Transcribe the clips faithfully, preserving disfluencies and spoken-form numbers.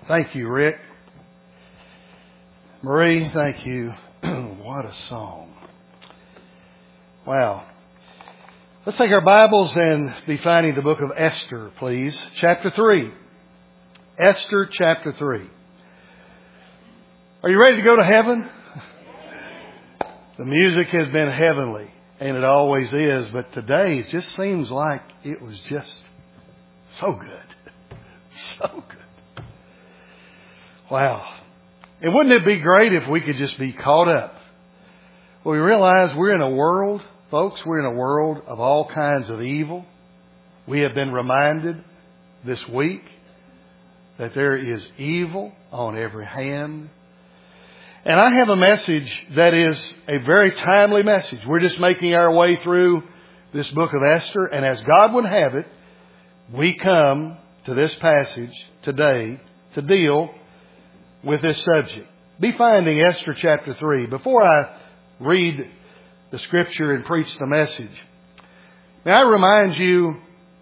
Thank you, Rick. Marie, thank you. What a song. Wow. Let's take our Bibles and be finding the book of Esther, please. Chapter three. Esther chapter three. Are you ready to go to heaven? The music has been heavenly, and it always is, but today it just seems like it was just so good. So good. Wow. And wouldn't it be great if we could just be caught up? Well, we realize we're in a world, folks, we're in a world of all kinds of evil. We have been reminded this week that there is evil on every hand. And I have a message that is a very timely message. We're just making our way through this book of Esther. And as God would have it, we come to this passage today to deal with this subject. Be finding Esther chapter three. Before I read the scripture and preach the message, may I remind you,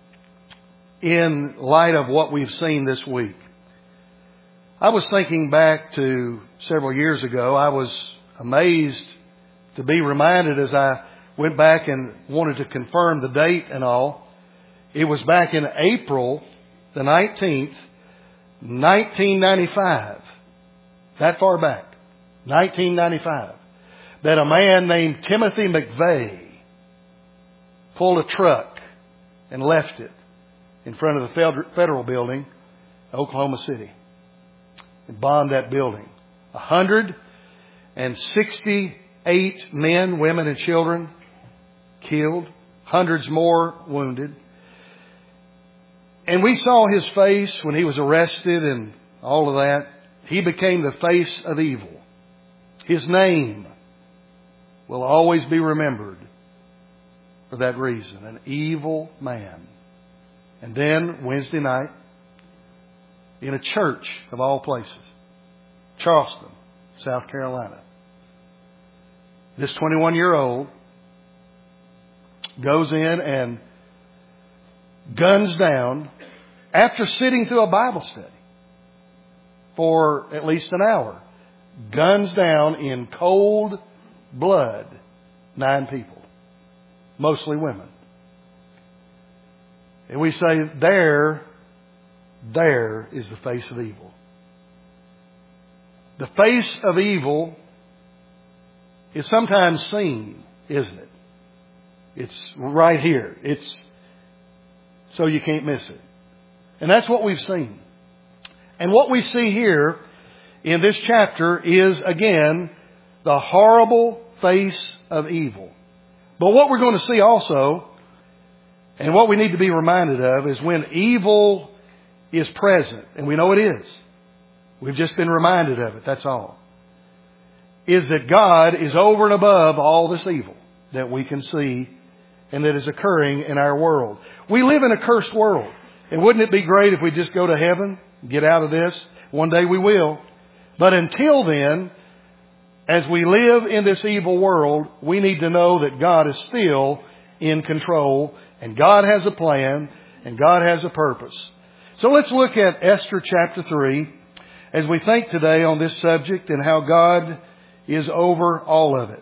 in light of what we've seen this week, I was thinking back to several years ago. I was amazed to be reminded as I went back and wanted to confirm the date and all. It was back in April the nineteenth, nineteen ninety-five. That far back, nineteen ninety-five, that a man named Timothy McVeigh pulled a truck and left it in front of the federal building, Oklahoma City, and bombed that building. one hundred sixty-eight men, women, and children killed, hundreds more wounded. And we saw his face when he was arrested and all of that. He became the face of evil. His name will always be remembered for that reason. An evil man. And then Wednesday night, in a church of all places, Charleston, South Carolina, this twenty-one-year-old goes in and guns down, after sitting through a Bible study for at least an hour, guns down in cold blood nine people, mostly women. And we say, there, there is the face of evil. The face of evil is sometimes seen, isn't it? It's right here. It's so you can't miss it. And that's what we've seen. And what we see here in this chapter is, again, the horrible face of evil. But what we're going to see also, and what we need to be reminded of, is when evil is present, and we know it is. We've just been reminded of it, that's all. Is that God is over and above all this evil that we can see and that is occurring in our world. We live in a cursed world. And wouldn't it be great if we just go to heaven, get out of this? One day we will. But until then, as we live in this evil world, we need to know that God is still in control, and God has a plan, and God has a purpose. So let's look at Esther chapter three as we think today on this subject and how God is over all of it.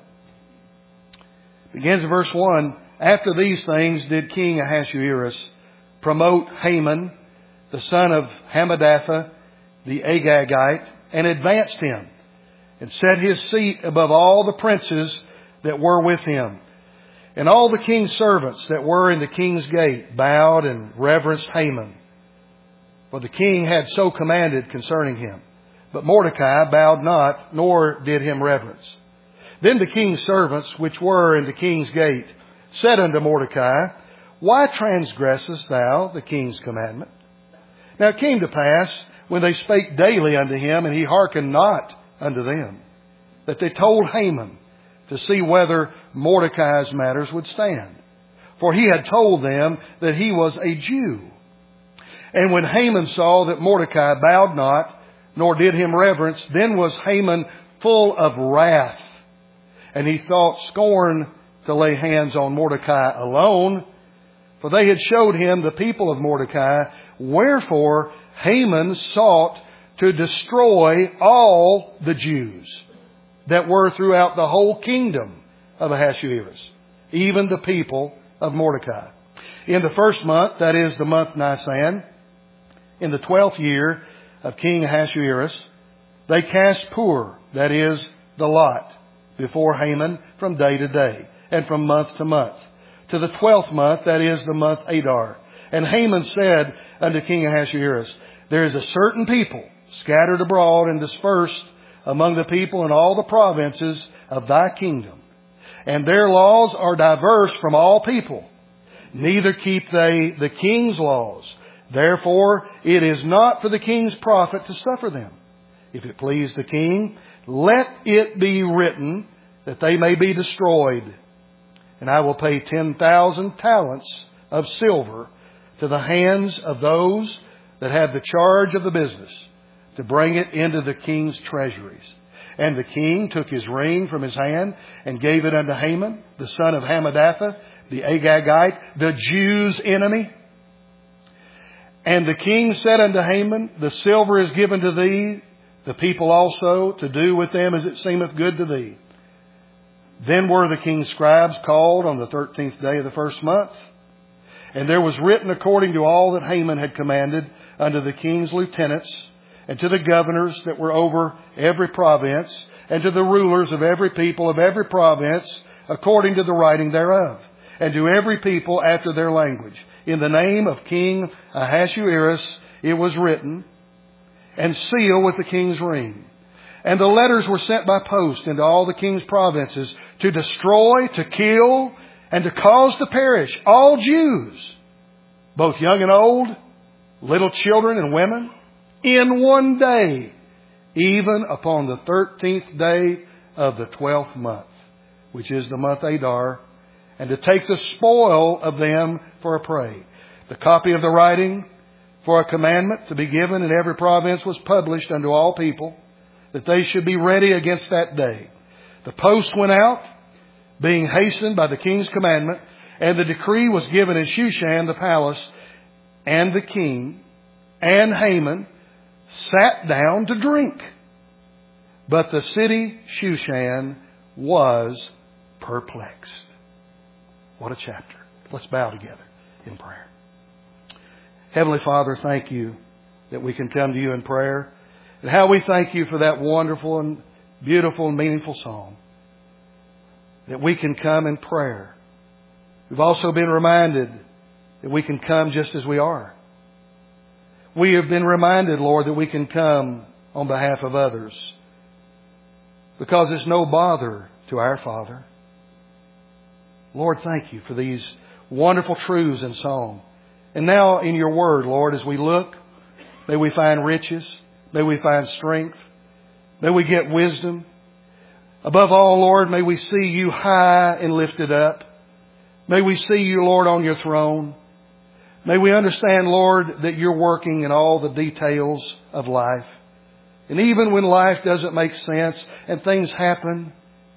It begins in verse one. After these things did King Ahasuerus promote Haman, the son of Hammedatha, the Agagite, and advanced him, and set his seat above all the princes that were with him. And all the king's servants that were in the king's gate bowed and reverenced Haman, for the king had so commanded concerning him. But Mordecai bowed not, nor did him reverence. Then the king's servants, which were in the king's gate, said unto Mordecai, Why transgressest thou the king's commandment? Now it came to pass, when they spake daily unto him, and he hearkened not unto them, that they told Haman to see whether Mordecai's matters would stand. For he had told them that he was a Jew. And when Haman saw that Mordecai bowed not, nor did him reverence, then was Haman full of wrath. And he thought scorn to lay hands on Mordecai alone, for they had showed him the people of Mordecai. Wherefore Haman sought to destroy all the Jews that were throughout the whole kingdom of Ahasuerus, even the people of Mordecai. In the first month, that is the month Nisan, in the twelfth year of King Ahasuerus, they cast Pur, that is the lot, before Haman from day to day and from month to month, to the twelfth month, that is the month Adar. And Haman said unto King Ahasuerus, there is a certain people scattered abroad and dispersed among the people in all the provinces of thy kingdom, and their laws are diverse from all people. Neither keep they the king's laws. Therefore it is not for the king's profit to suffer them. If it please the king, let it be written that they may be destroyed. And I will pay ten thousand talents of silver to the hands of those that have the charge of the business, to bring it into the king's treasuries. And the king took his ring from his hand and gave it unto Haman, the son of Hammedatha, the Agagite, the Jews' enemy. And the king said unto Haman, the silver is given to thee, the people also, to do with them as it seemeth good to thee. Then were the king's scribes called on the thirteenth day of the first month. And there was written according to all that Haman had commanded unto the king's lieutenants, and to the governors that were over every province, and to the rulers of every people of every province, according to the writing thereof, and to every people after their language. In the name of King Ahasuerus it was written, and sealed with the king's ring. And the letters were sent by post into all the king's provinces, to destroy, to kill, and to cause to perish all Jews, both young and old, little children and women, in one day, even upon the thirteenth day of the twelfth month, which is the month Adar, and to take the spoil of them for a prey. The copy of the writing for a commandment to be given in every province was published unto all people, that they should be ready against that day. The post went out, being hastened by the king's commandment, and the decree was given in Shushan the palace, and the king and Haman sat down to drink. But the city Shushan was perplexed. What a chapter. Let's bow together in prayer. Heavenly Father, thank you that we can come to you in prayer. And how we thank you for that wonderful and beautiful and meaningful song. That we can come in prayer. We've also been reminded that we can come just as we are. We have been reminded, Lord, that we can come on behalf of others, because it's no bother to our Father. Lord, thank you for these wonderful truths in song. And now in your word, Lord, as we look, may we find riches. May we find strength. May we get wisdom. Above all, Lord, may we see you high and lifted up. May we see you, Lord, on your throne. May we understand, Lord, that you're working in all the details of life. And even when life doesn't make sense and things happen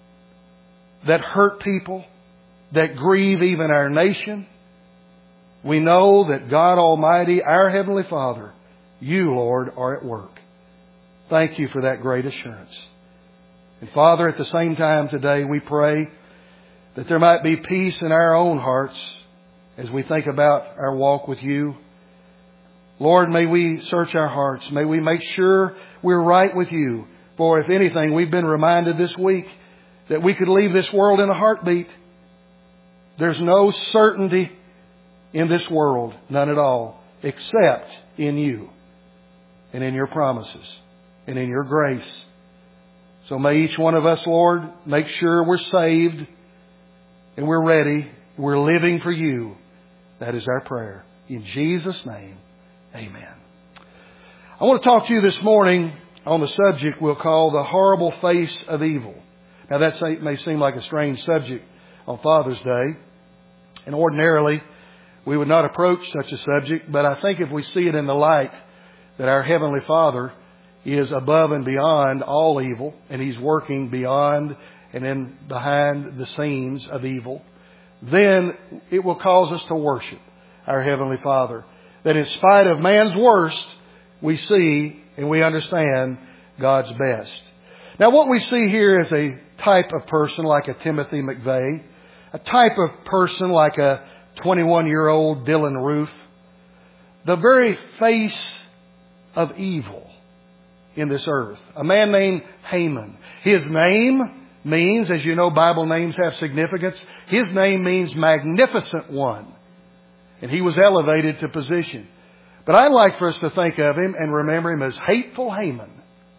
that hurt people, that grieve even our nation, we know that God Almighty, our Heavenly Father, you, Lord, are at work. Thank you for that great assurance. And Father, at the same time today, we pray that there might be peace in our own hearts as we think about our walk with you. Lord, may we search our hearts. May we make sure we're right with you. For if anything, we've been reminded this week that we could leave this world in a heartbeat. There's no certainty in this world, none at all, except in you and in your promises and in your grace. So may each one of us, Lord, make sure we're saved and we're ready. We're living for you. That is our prayer. In Jesus' name, amen. I want to talk to you this morning on the subject we'll call the horrible face of evil. Now that may seem like a strange subject on Father's Day. And ordinarily, we would not approach such a subject, but I think if we see it in the light that our Heavenly Father is above and beyond all evil, and He's working beyond and in behind the scenes of evil, then it will cause us to worship our Heavenly Father. That in spite of man's worst, we see and we understand God's best. Now what we see here is a type of person like a Timothy McVeigh, a type of person like a twenty-one-year-old Dylan Roof, the very face of evil in this earth. A man named Haman. His name means, as you know, Bible names have significance. His name means magnificent one. And he was elevated to position. But I'd like for us to think of him and remember him as hateful Haman.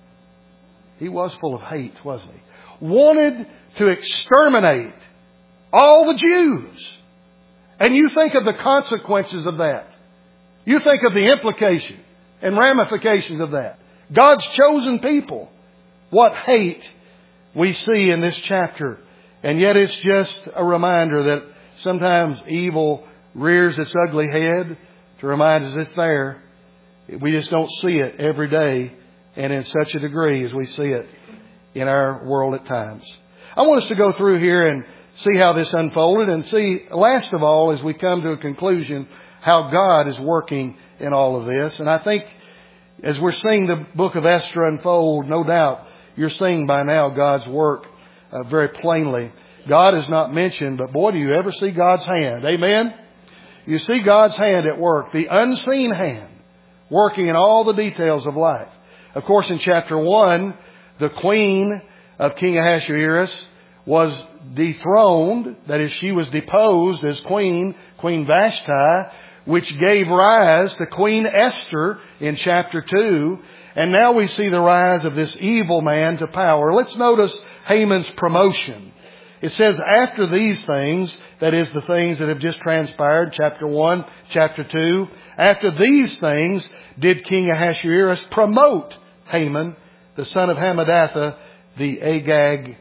He was full of hate, wasn't he? Wanted to exterminate all the Jews. And you think of the consequences of that. You think of the implication and ramifications of that. God's chosen people. What hate we see in this chapter. And yet it's just a reminder that sometimes evil rears its ugly head to remind us it's there. We just don't see it every day and in such a degree as we see it in our world at times. I want us to go through here and see how this unfolded and see, last of all, as we come to a conclusion, how God is working in all of this. And I think as we're seeing the book of Esther unfold, no doubt you're seeing by now God's work uh, very plainly. God is not mentioned, but boy, do you ever see God's hand. Amen? You see God's hand at work, the unseen hand, working in all the details of life. Of course, in chapter one, the queen of King Ahasuerus was dethroned. That is, she was deposed as queen, Queen Vashti, which gave rise to Queen Esther in chapter two. And now we see the rise of this evil man to power. Let's notice Haman's promotion. It says, after these things, that is the things that have just transpired, chapter one, chapter two, after these things did King Ahasuerus promote Haman, the son of Hammedatha, the Agagite.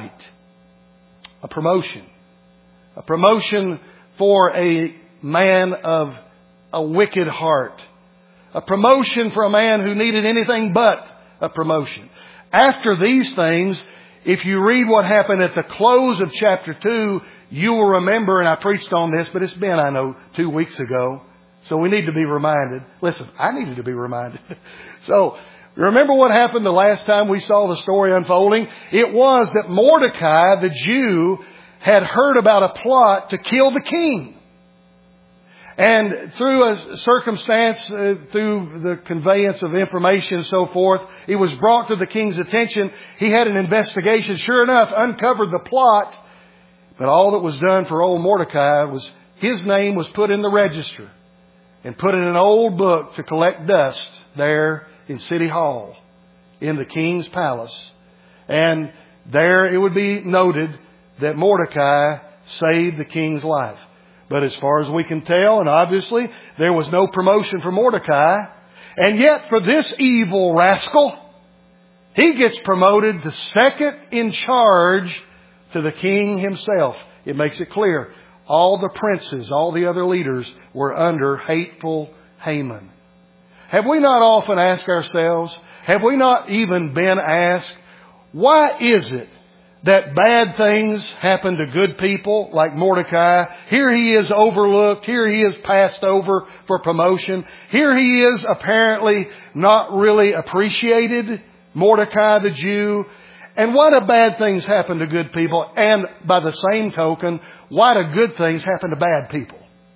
A promotion. A promotion for a man of a wicked heart. A promotion for a man who needed anything but a promotion. After these things, if you read what happened at the close of chapter two, you will remember, and I preached on this, but it's been, I know, two weeks ago. So we need to be reminded. Listen, I needed to be reminded. So, remember what happened the last time we saw the story unfolding? It was that Mordecai, the Jew, had heard about a plot to kill the king. And through a circumstance, uh, through the conveyance of information and so forth, it was brought to the king's attention. He had an investigation, sure enough, uncovered the plot. But all that was done for old Mordecai was his name was put in the register and put in an old book to collect dust there in City Hall in the king's palace. And there it would be noted that Mordecai saved the king's life. But as far as we can tell, and obviously, there was no promotion for Mordecai. And yet, for this evil rascal, he gets promoted to second in charge to the king himself. It makes it clear. All the princes, all the other leaders were under hateful Haman. Have we not often asked ourselves, have we not even been asked, why is it that bad things happen to good people like Mordecai? Here he is overlooked. Here he is passed over for promotion. Here he is apparently not really appreciated, Mordecai the Jew. And why do bad things happen to good people? And by the same token, why do good things happen to bad people?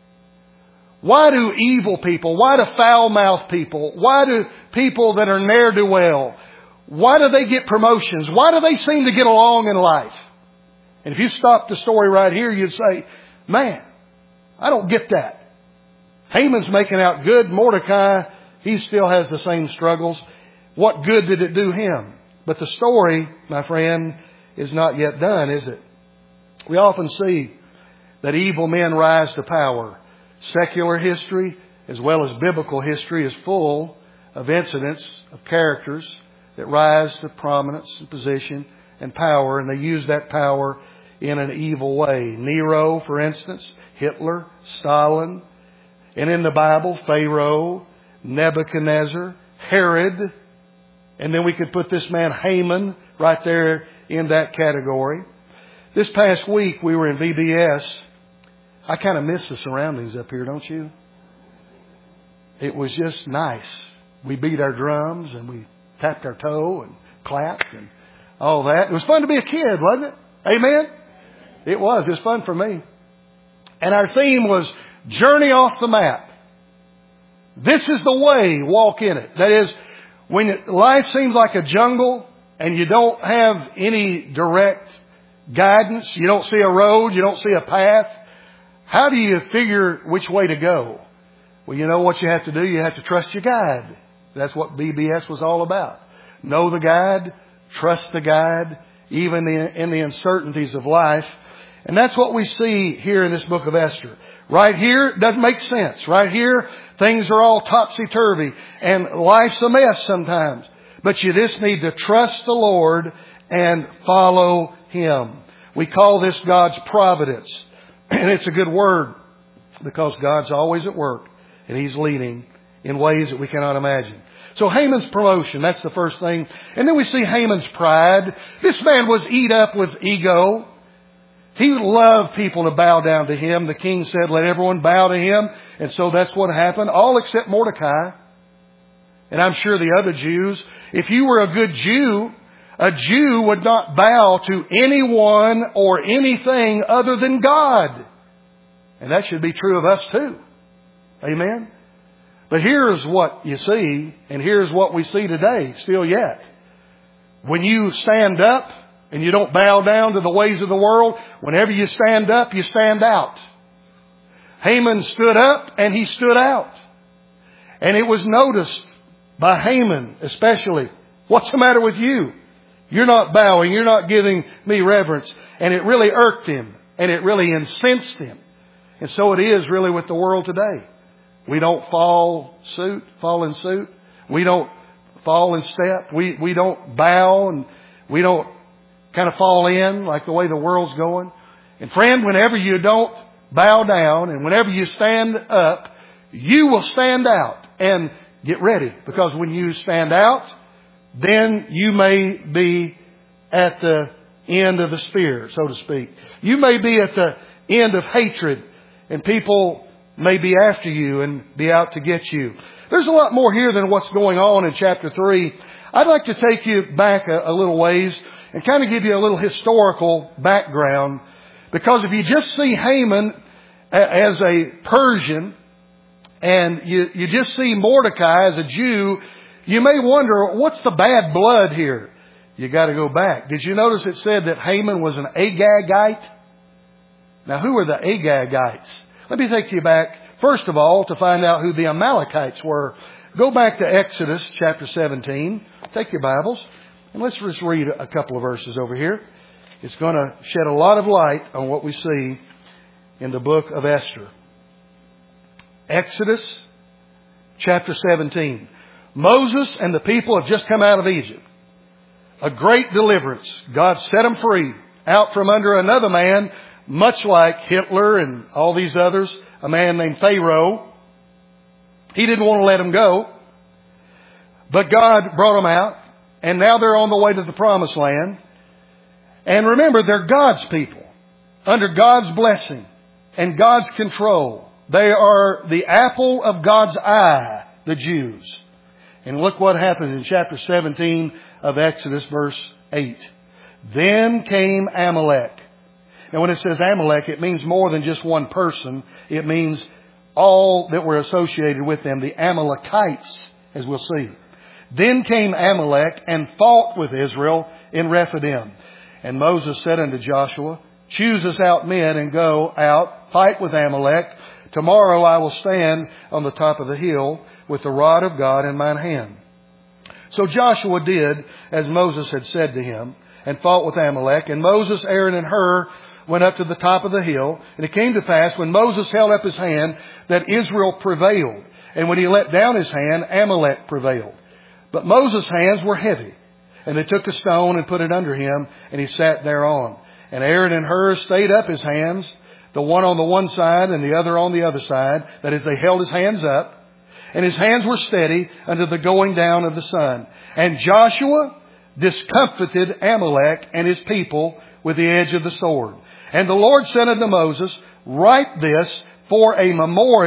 Why do evil people, why do foul-mouthed people, why do people that are ne'er-do-well, why do they get promotions? Why do they seem to get along in life? And if you stopped the story right here, you'd say, man, I don't get that. Haman's making out good. Mordecai, he still has the same struggles. What good did it do him? But the story, my friend, is not yet done, is it? We often see that evil men rise to power. Secular history, as well as biblical history, is full of incidents, of characters that rise to prominence and position and power, and they use that power in an evil way. Nero, for instance, Hitler, Stalin, and in the Bible, Pharaoh, Nebuchadnezzar, Herod, and then we could put this man Haman right there in that category. This past week we were in V B S. I kind of miss the surroundings up here, don't you? It was just nice we beat our drums and we tapped our toe and clapped and all that. It was fun to be a kid, wasn't it? Amen? It was. It was fun for me. And our theme was Journey Off the Map. This is the way, walk in it. That is, when life seems like a jungle and you don't have any direct guidance, you don't see a road, you don't see a path, how do you figure which way to go? Well, you know what you have to do? You have to trust your guide. That's what B B S was all about. Know the guide, trust the guide, even in the uncertainties of life. And that's what we see here in this book of Esther. Right here, it doesn't make sense. Right here, things are all topsy-turvy and life's a mess sometimes. But you just need to trust the Lord and follow Him. We call this God's providence. And it's a good word because God's always at work and He's leading in ways that we cannot imagine. So Haman's promotion, that's the first thing. And then we see Haman's pride. This man was eat up with ego. He loved people to bow down to him. The king said, let everyone bow to him. And so that's what happened, all except Mordecai. And I'm sure the other Jews. If you were a good Jew, a Jew would not bow to anyone or anything other than God. And that should be true of us too. Amen? But here's what you see, and here's what we see today, still yet. When you stand up and you don't bow down to the ways of the world, whenever you stand up, you stand out. Haman stood up and he stood out. And it was noticed by Haman especially. What's the matter with you? You're not bowing. You're not giving me reverence. And it really irked him. And it really incensed him. And so it is really with the world today. We don't fall suit, fall in suit. We don't fall in step. We, we don't bow and we don't kind of fall in like the way the world's going. And friend, whenever you don't bow down and whenever you stand up, you will stand out. And get ready, because when you stand out, then you may be at the end of the spear, so to speak. You may be at the end of hatred, and people may be after you and be out to get you. There's a lot more here than what's going on in chapter three. I'd like to take you back a, a little ways and kind of give you a little historical background. Because if you just see Haman as a Persian and you, you just see Mordecai as a Jew, you may wonder, what's the bad blood here? You got to go back. Did you notice it said that Haman was an Agagite? Now, who were the Agagites? Let me take you back, first of all, to find out who the Amalekites were. Go back to Exodus chapter seventeen. Take your Bibles, and let's just read a couple of verses over here. It's going to shed a lot of light on what we see in the book of Esther. Exodus chapter seventeen. Moses and the people have just come out of Egypt. A great deliverance. God set them free out from under another man, much like Hitler and all these others, a man named Pharaoh. He didn't want to let them go. But God brought them out, and now they're on the way to the promised land. And remember, they're God's people, under God's blessing and God's control. They are the apple of God's eye, the Jews. And look what happens in chapter seventeen of Exodus, verse eight. Then came Amalek. Now when it says Amalek, it means more than just one person. It means all that were associated with them, the Amalekites, as we'll see. Then came Amalek and fought with Israel in Rephidim. And Moses said unto Joshua, choose us out men and go out, fight with Amalek. Tomorrow I will stand on the top of the hill with the rod of God in mine hand. So Joshua did as Moses had said to him, and fought with Amalek. And Moses, Aaron, and Hur went up to the top of the hill. And it came to pass, when Moses held up his hand, that Israel prevailed. And when he let down his hand, Amalek prevailed. But Moses' hands were heavy. And they took a stone and put it under him, and he sat thereon. And Aaron and Hur stayed up his hands, the one on the one side and the other on the other side. That is, they held his hands up. And his hands were steady unto the going down of the sun. And Joshua discomfited Amalek and his people with the edge of the sword. And the Lord said unto Moses, write this for a memorial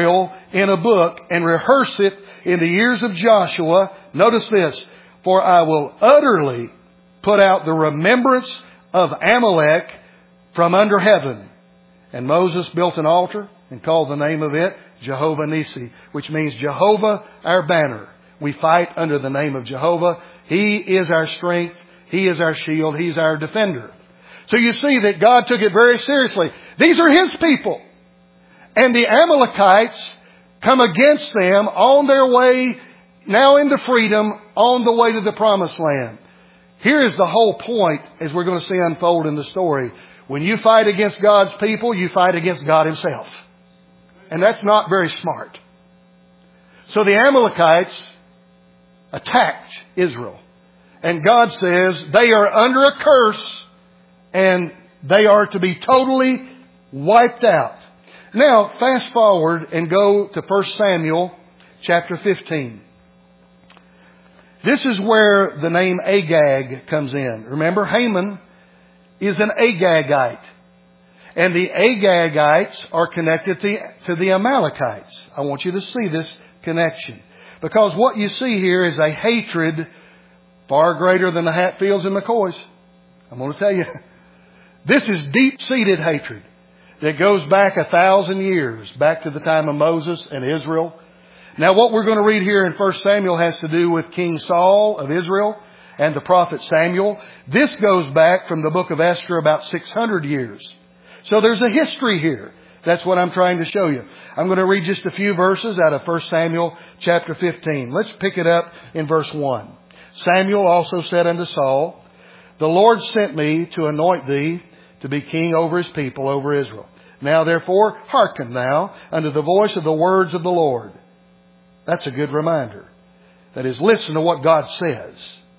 in a book and rehearse it in the ears of Joshua. Notice this. For I will utterly put out the remembrance of Amalek from under heaven. And Moses built an altar and called the name of it Jehovah Nissi, which means Jehovah our banner. We fight under the name of Jehovah. He is our strength. He is our shield. He's our defender. So you see that God took it very seriously. These are His people. And the Amalekites come against them on their way now into freedom, on the way to the promised land. Here is the whole point, as we're going to see unfold in the story. When you fight against God's people, you fight against God Himself. And that's not very smart. So the Amalekites attacked Israel. And God says they are under a curse and they are to be totally wiped out. Now, fast forward and go to First Samuel chapter fifteen. This is where the name Agag comes in. Remember, Haman is an Agagite. And the Agagites are connected to, to the Amalekites. I want you to see this connection. Because what you see here is a hatred far greater than the Hatfields and McCoys. I'm going to tell you. This is deep-seated hatred that goes back a thousand years, back to the time of Moses and Israel. Now what we're going to read here in First Samuel has to do with King Saul of Israel and the prophet Samuel. This goes back from the book of Esther about six hundred years. So there's a history here. That's what I'm trying to show you. I'm going to read just a few verses out of First Samuel chapter fifteen. Let's pick it up in verse one. Samuel also said unto Saul, The Lord sent me to anoint thee to be king over His people, over Israel. Now therefore hearken thou unto the voice of the words of the Lord. That's a good reminder. That is, listen to what God says.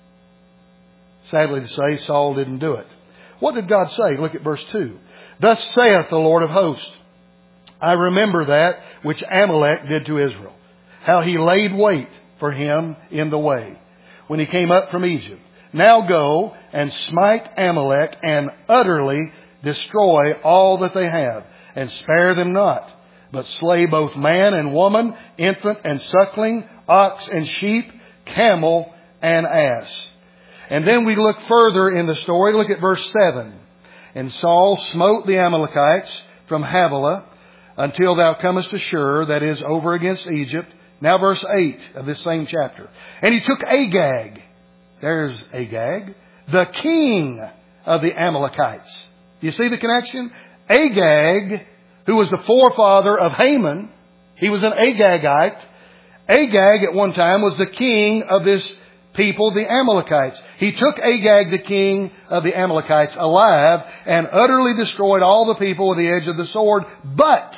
Sadly to say, Saul didn't do it. What did God say? Look at verse two. Thus saith the Lord of hosts, I remember that which Amalek did to Israel, how he laid wait for him in the way, when he came up from Egypt. Now go and smite Amalek and utterly destroy all that they have, and spare them not, but slay both man and woman, infant and suckling, ox and sheep, camel and ass. And then we look further in the story. Look at verse seven. And Saul smote the Amalekites from Havilah until thou comest to Shur, that is, over against Egypt. Now verse eight of this same chapter. And he took Agag. There's Agag, the king of the Amalekites. You see the connection? Agag, who was the forefather of Haman, he was an Agagite. Agag at one time was the king of this people, the Amalekites. He took Agag, the king of the Amalekites, alive and utterly destroyed all the people with the edge of the sword. But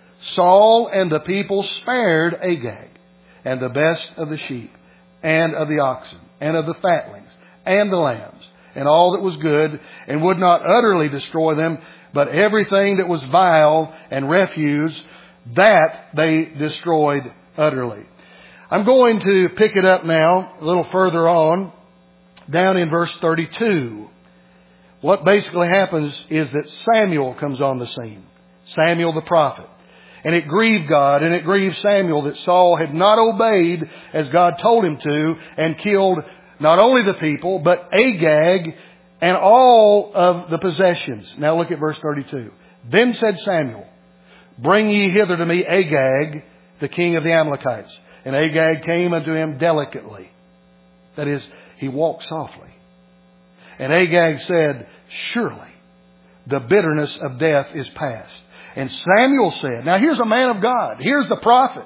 Saul and the people spared Agag and the best of the sheep and of the oxen and of the fatlings and the lambs and all that was good, and would not utterly destroy them, but everything that was vile and refuse, that they destroyed utterly. I'm going to pick it up now a little further on, down in verse thirty-two. What basically happens is that Samuel comes on the scene. Samuel the prophet. And it grieved God and it grieved Samuel that Saul had not obeyed as God told him to, and killed not only the people, but Agag and all of the possessions. Now look at verse thirty-two. Then said Samuel, Bring ye hither to me Agag, the king of the Amalekites. And Agag came unto him delicately. That is, he walked softly. And Agag said, Surely the bitterness of death is past. And Samuel said, now here's a man of God. Here's the prophet.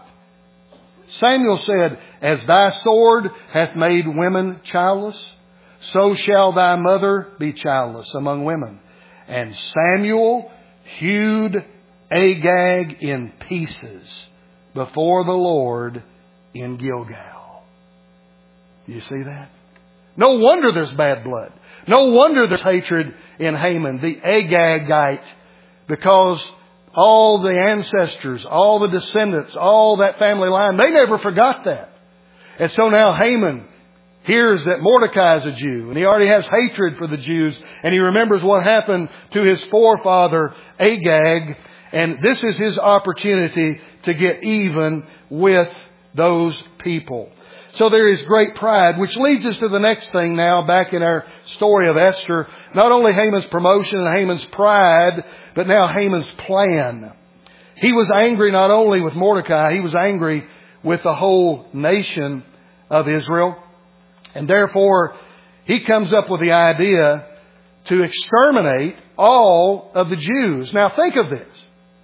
Samuel said, As thy sword hath made women childless, so shall thy mother be childless among women. And Samuel hewed Agag in pieces before the Lord in Gilgal. Do you see that? No wonder there's bad blood. No wonder there's hatred in Haman, the Agagite, because all the ancestors, all the descendants, all that family line, they never forgot that. And so now Haman hears that Mordecai is a Jew, and he already has hatred for the Jews, and he remembers what happened to his forefather Agag, and this is his opportunity to get even with those people. So there is great pride, which leads us to the next thing now back in our story of Esther. Not only Haman's promotion and Haman's pride, but now Haman's plan. He was angry not only with Mordecai, he was angry with the whole nation of Israel. And therefore, he comes up with the idea to exterminate all of the Jews. Now think of this.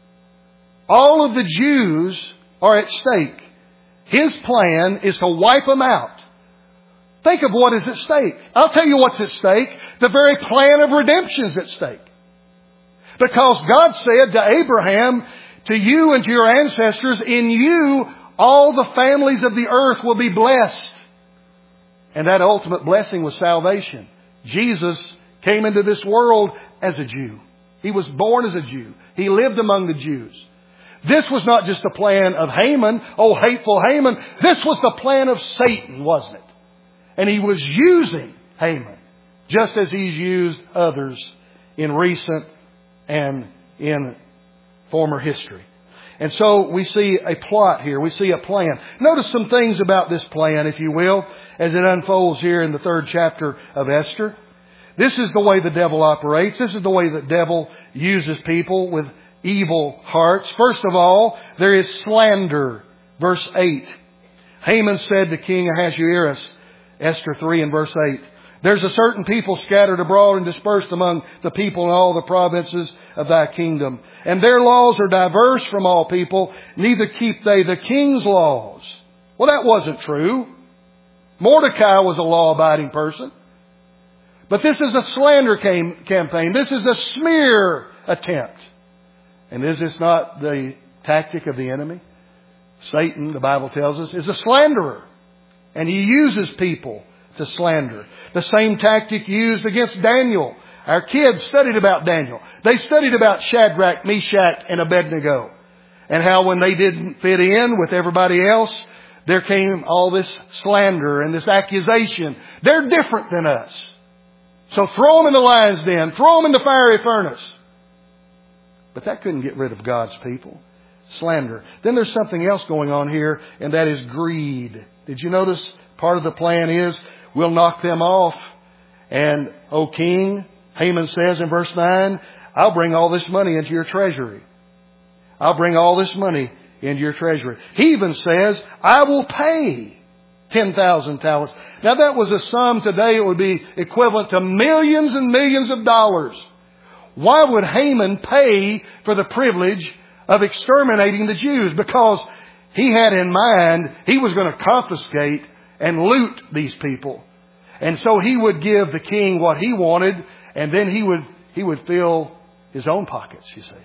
All of the Jews are at stake. His plan is to wipe them out. Think of what is at stake. I'll tell you what's at stake. The very plan of redemption is at stake. Because God said to Abraham, to you and to your ancestors, in you all the families of the earth will be blessed. And that ultimate blessing was salvation. Jesus came into this world as a Jew. He was born as a Jew. He lived among the Jews. This was not just the plan of Haman, oh hateful Haman. This was the plan of Satan, wasn't it? And he was using Haman, just as he's used others in recent and in former history. And so we see a plot here. We see a plan. Notice some things about this plan, if you will, as it unfolds here in the third chapter of Esther. This is the way the devil operates. This is the way the devil uses people with evil hearts. First of all, there is slander. Verse eight. Haman said to King Ahasuerus, Esther three and verse eight, there's a certain people scattered abroad and dispersed among the people in all the provinces of thy kingdom. And their laws are diverse from all people, neither keep they the king's laws. Well, that wasn't true. Mordecai was a law-abiding person. But this is a slander cam- campaign. This is a smear attempt. And is this not the tactic of the enemy? Satan, the Bible tells us, is a slanderer. And he uses people to slander. The same tactic used against Daniel. Our kids studied about Daniel. They studied about Shadrach, Meshach, and Abednego. And how when they didn't fit in with everybody else, there came all this slander and this accusation. They're different than us. So throw them in the lion's den. Throw them in the fiery furnace. But that couldn't get rid of God's people. Slander. Then there's something else going on here, and that is greed. Did you notice part of the plan is we'll knock them off. And, O king, Haman says in verse nine, I'll bring all this money into your treasury. I'll bring all this money into your treasury. He even says, I will pay ten thousand talents. Now that was a sum today. It would be equivalent to millions and millions of dollars. Why would Haman pay for the privilege of exterminating the Jews? Because he had in mind he was going to confiscate and loot these people. And so he would give the king what he wanted, and then he would he would fill his own pockets, you see.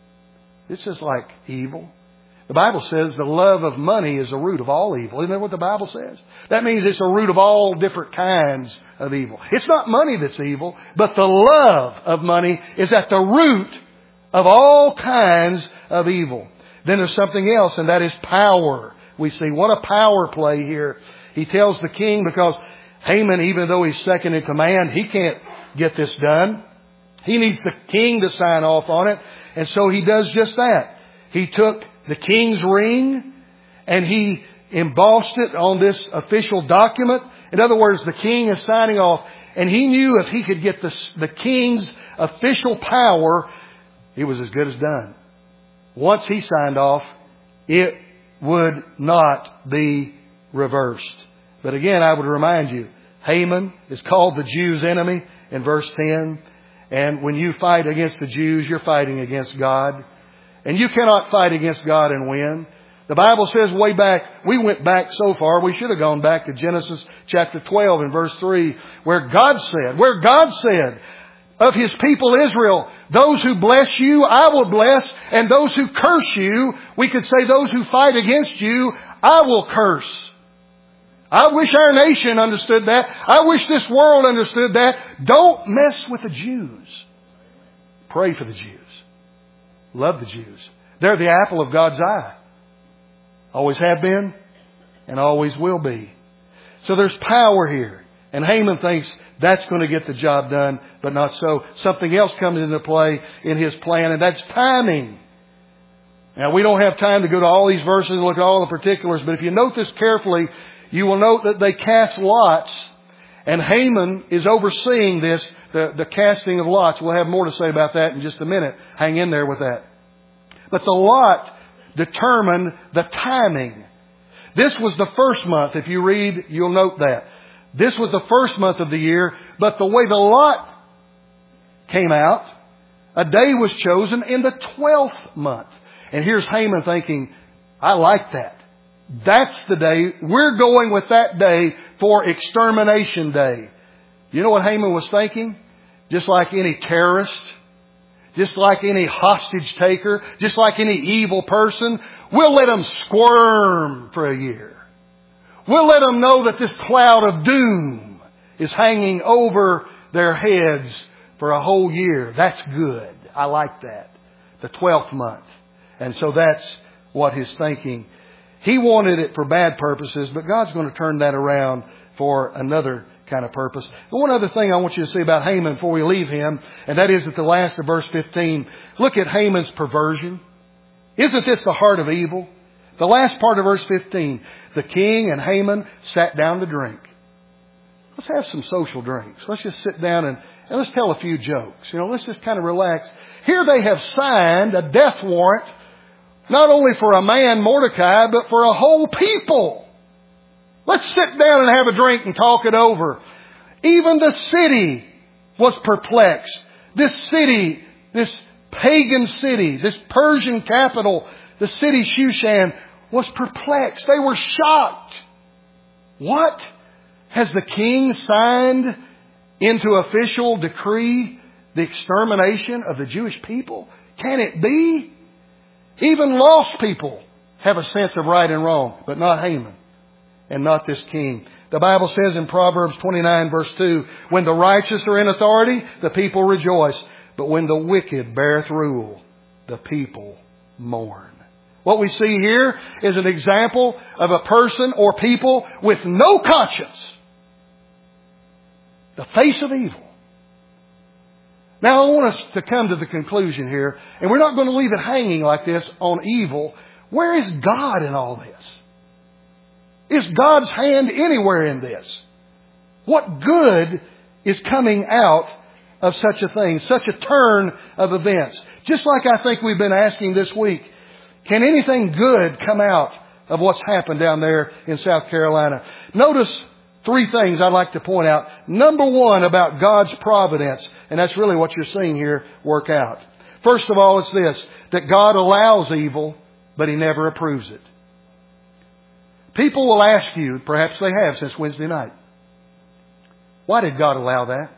It's just like evil. The Bible says the love of money is the root of all evil. Isn't that what the Bible says? That means it's a root of all different kinds of evil. It's not money that's evil, but the love of money is at the root of all kinds of evil. Then there's something else, and that is power. We see what a power play here. He tells the king, because Haman, even though he's second in command, he can't get this done. He needs the king to sign off on it. And so he does just that. He took the king's ring and he embossed it on this official document. In other words, the king is signing off. And he knew if he could get the, the king's official power, it was as good as done. Once he signed off, it would not be reversed. But again, I would remind you, Haman is called the Jews' enemy in verse ten. And when you fight against the Jews, you're fighting against God. And you cannot fight against God and win. The Bible says way back, we went back so far, we should have gone back to Genesis chapter twelve and verse three, where God said, where God said of His people Israel, those who bless you, I will bless, and those who curse you, we could say those who fight against you, I will curse. I wish our nation understood that. I wish this world understood that. Don't mess with the Jews. Pray for the Jews. Love the Jews. They're the apple of God's eye. Always have been and always will be. So there's power here. And Haman thinks that's going to get the job done, but not so. Something else comes into play in his plan, and that's timing. Now, we don't have time to go to all these verses and look at all the particulars, but if you note this carefully, you will note that they cast lots, and Haman is overseeing this, the, the casting of lots. We'll have more to say about that in just a minute. Hang in there with that. But the lot determined the timing. This was the first month. If you read, you'll note that. This was the first month of the year, but the way the lot came out, a day was chosen in the twelfth month. And here's Haman thinking, I like that. That's the day. We're going with that day for extermination day. You know what Haman was thinking? Just like any terrorist, just like any hostage taker, just like any evil person, we'll let them squirm for a year. We'll let them know that this cloud of doom is hanging over their heads for a whole year. That's good. I like that. The twelfth month. And so that's what his thinking. He wanted it for bad purposes, but God's going to turn that around for another kind of purpose. But one other thing I want you to see about Haman before we leave him, and that is at the last of verse fifteen. Look at Haman's perversion. Isn't this the heart of evil? The last part of verse fifteen. The king and Haman sat down to drink. Let's have some social drinks. Let's just sit down and, and let's tell a few jokes. You know, let's just kind of relax. Here they have signed a death warrant, not only for a man, Mordecai, but for a whole people. Let's sit down and have a drink and talk it over. Even the city was perplexed. This city, this pagan city, this Persian capital, the city Shushan, was perplexed. They were shocked. What? Has the king signed into official decree the extermination of the Jewish people? Can it be? Even lost people have a sense of right and wrong, but not Haman and not this king. The Bible says in Proverbs twenty-nine verse two, when the righteous are in authority, the people rejoice. But when the wicked beareth rule, the people mourn. What we see here is an example of a person or people with no conscience. The face of evil. Now I want us to come to the conclusion here, and we're not going to leave it hanging like this on evil. Where is God in all this? Is God's hand anywhere in this? What good is coming out of such a thing, such a turn of events? Just like I think we've been asking this week, can anything good come out of what's happened down there in South Carolina? Notice three things I'd like to point out. Number one, about God's providence, and that's really what you're seeing here work out. First of all, it's this, that God allows evil, but He never approves it. People will ask you, perhaps they have since Wednesday night, why did God allow that?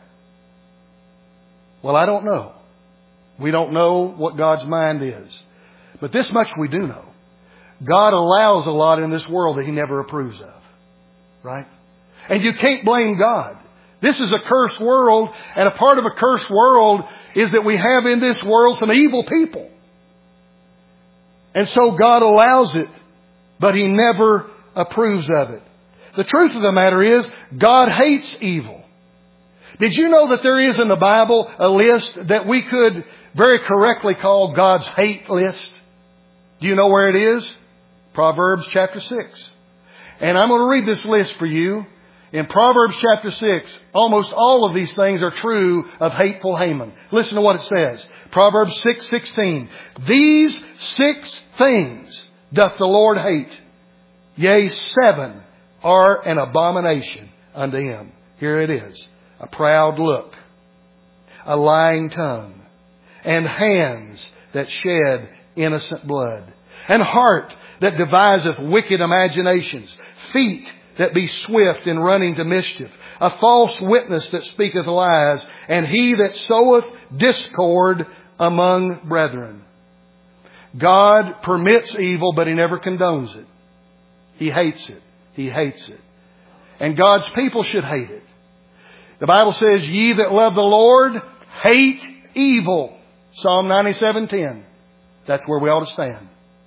Well, I don't know. We don't know what God's mind is. But this much we do know. God allows a lot in this world that He never approves of. Right? And you can't blame God. This is a cursed world, and a part of a cursed world is that we have in this world some evil people. And so God allows it, but He never approves of it. The truth of the matter is, God hates evil. Did you know that there is in the Bible a list that we could very correctly call God's hate list? Do you know where it is? Proverbs chapter six. And I'm going to read this list for you. In Proverbs chapter six, almost all of these things are true of hateful Haman. Listen to what it says. Proverbs six sixteen. These six things doth the Lord hate. Yea, seven are an abomination unto Him. Here it is. A proud look, a lying tongue, and hands that shed innocent blood, and heart that deviseth wicked imaginations, feet that be swift in running to mischief, a false witness that speaketh lies, and he that soweth discord among brethren. God permits evil, but He never condones it. He hates it. He hates it. And God's people should hate it. The Bible says, ye that love the Lord, hate evil. Psalm ninety-seven ten. That's where we ought to stand.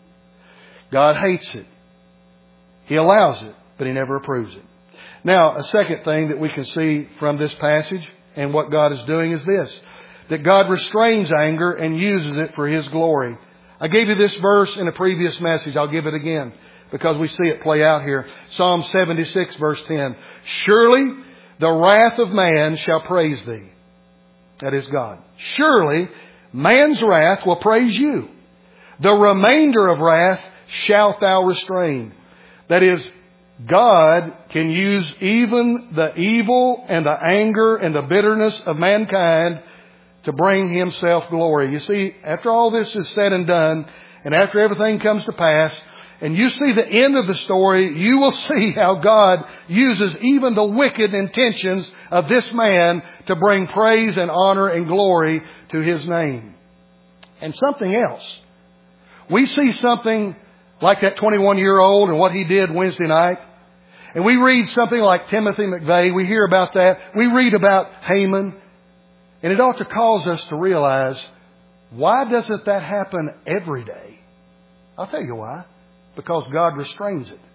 God hates it. He allows it, but He never approves it. Now, a second thing that we can see from this passage and what God is doing is this, that God restrains anger and uses it for His glory. I gave you this verse in a previous message. I'll give it again because we see it play out here. Psalm seventy-six verse ten. Surely the wrath of man shall praise thee. That is God. Surely man's wrath will praise you. The remainder of wrath shalt thou restrain. That is, God can use even the evil and the anger and the bitterness of mankind to bring Himself glory. You see, after all this is said and done, and after everything comes to pass, and you see the end of the story, you will see how God uses even the wicked intentions of this man to bring praise and honor and glory to His name. And something else. We see something like that twenty-one-year-old and what he did Wednesday night. And we read something like Timothy McVeigh. We hear about that. We read about Haman. And it ought to cause us to realize, why doesn't that happen every day? I'll tell you why. Because God restrains it.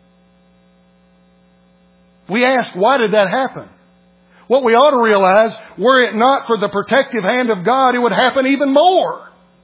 We ask, why did that happen? What we ought to realize, were it not for the protective hand of God, it would happen even more.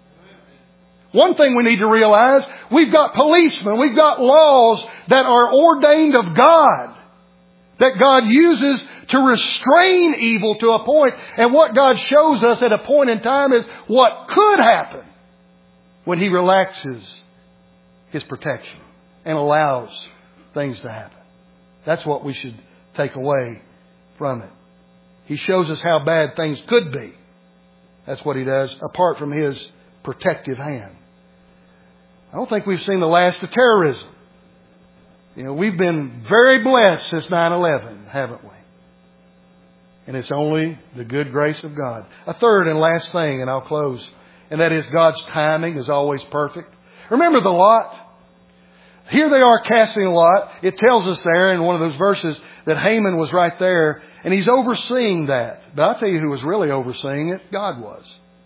One thing we need to realize, we've got policemen, we've got laws that are ordained of God, that God uses to restrain evil to a point. And what God shows us at a point in time is what could happen when He relaxes His protection and allows things to happen. That's what we should take away from it. He shows us how bad things could be. That's what He does, apart from His protective hand. I don't think we've seen the last of terrorism. You know, we've been very blessed since nine eleven, haven't we? And it's only the good grace of God. A third and last thing, and I'll close, and that is God's timing is always perfect. Remember the lot? Here they are casting a lot. It tells us there in one of those verses that Haman was right there, and he's overseeing that. But I'll tell you who was really overseeing it. God was.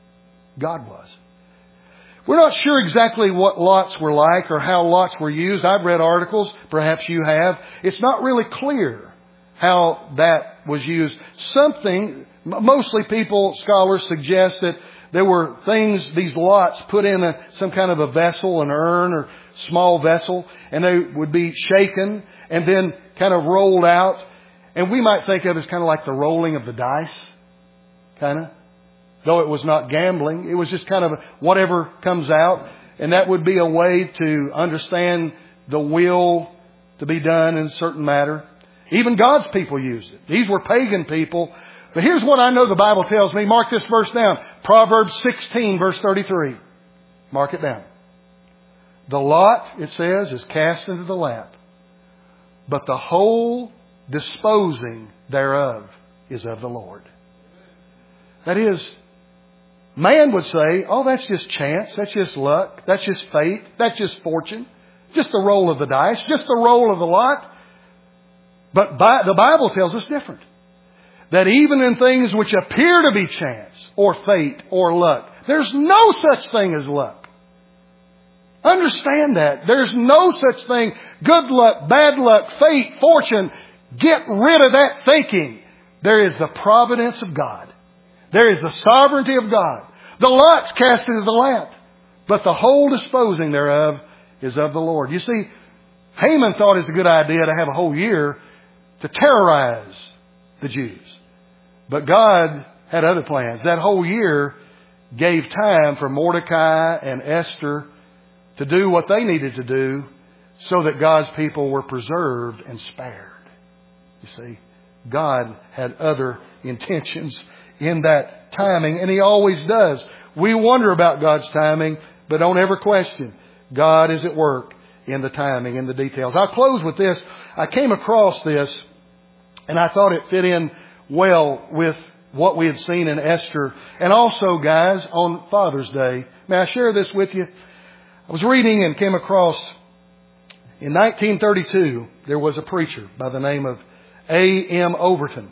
God was. We're not sure exactly what lots were like or how lots were used. I've read articles. Perhaps you have. It's not really clear how that was used. Something, mostly people, scholars suggest that there were things, these lots put in a, some kind of a vessel, an urn or small vessel, and they would be shaken and then kind of rolled out. And we might think of it as kind of like the rolling of the dice, kind of. Though it was not gambling, it was just kind of whatever comes out. And that would be a way to understand the will to be done in a certain matter. Even God's people used it. These were pagan people. But here's what I know the Bible tells me. Mark this verse down. Proverbs sixteen, verse thirty-three. Mark it down. The lot, it says, is cast into the lap, but the whole disposing thereof is of the Lord. That is, man would say, oh, that's just chance. That's just luck. That's just fate. That's just fortune. Just the roll of the dice. Just the roll of the lot. But by, the Bible tells us different. That even in things which appear to be chance or fate or luck, there's no such thing as luck. Understand that. There's no such thing. Good luck, bad luck, fate, fortune. Get rid of that thinking. There is the providence of God. There is the sovereignty of God. The lot's cast into the lap, but the whole disposing thereof is of the Lord. You see, Haman thought it's a good idea to have a whole year to terrorize the Jews. But God had other plans. That whole year gave time for Mordecai and Esther to do what they needed to do so that God's people were preserved and spared. You see, God had other intentions in that timing, and He always does. We wonder about God's timing, but don't ever question. God is at work in the timing, in the details. I'll close with this. I came across this, and I thought it fit in well with what we had seen in Esther. And also, guys, on Father's Day, may I share this with you? I was reading and came across, in nineteen thirty-two, there was a preacher by the name of A M Overton.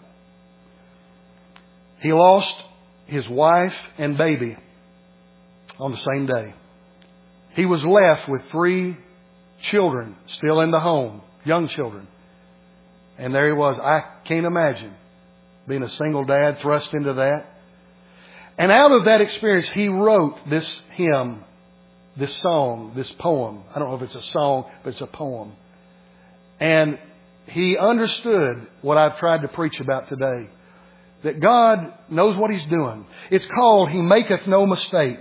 He lost his wife and baby on the same day. He was left with three children still in the home, young children. And there he was. I can't imagine being a single dad thrust into that. And out of that experience, he wrote this hymn this song, this poem. I don't know if it's a song, but it's a poem. And he understood what I've tried to preach about today. That God knows what He's doing. It's called, He maketh no mistake.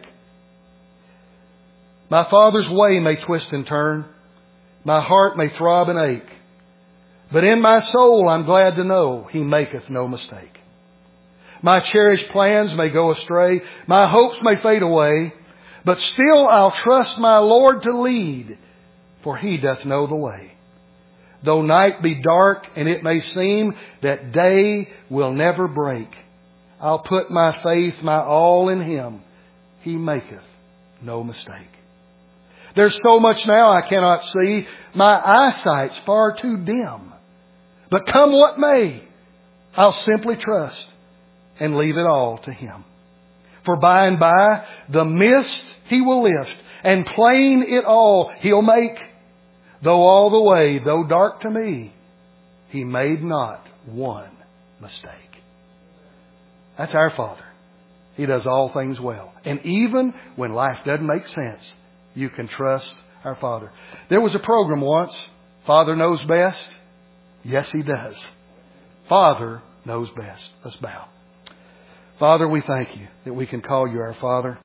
My Father's way may twist and turn. My heart may throb and ache. But in my soul I'm glad to know He maketh no mistake. My cherished plans may go astray. My hopes may fade away. But still I'll trust my Lord to lead, for He doth know the way. Though night be dark and it may seem that day will never break, I'll put my faith, my all in Him. He maketh no mistake. There's so much now I cannot see. My eyesight's far too dim. But come what may, I'll simply trust and leave it all to Him. For by and by the mist He will lift, and plain it all He'll make. Though all the way, though dark to me, He made not one mistake. That's our Father. He does all things well. And even when life doesn't make sense, you can trust our Father. There was a program once, Father Knows Best. Yes, He does. Father knows best. Let's bow. Father, we thank You that we can call You our Father.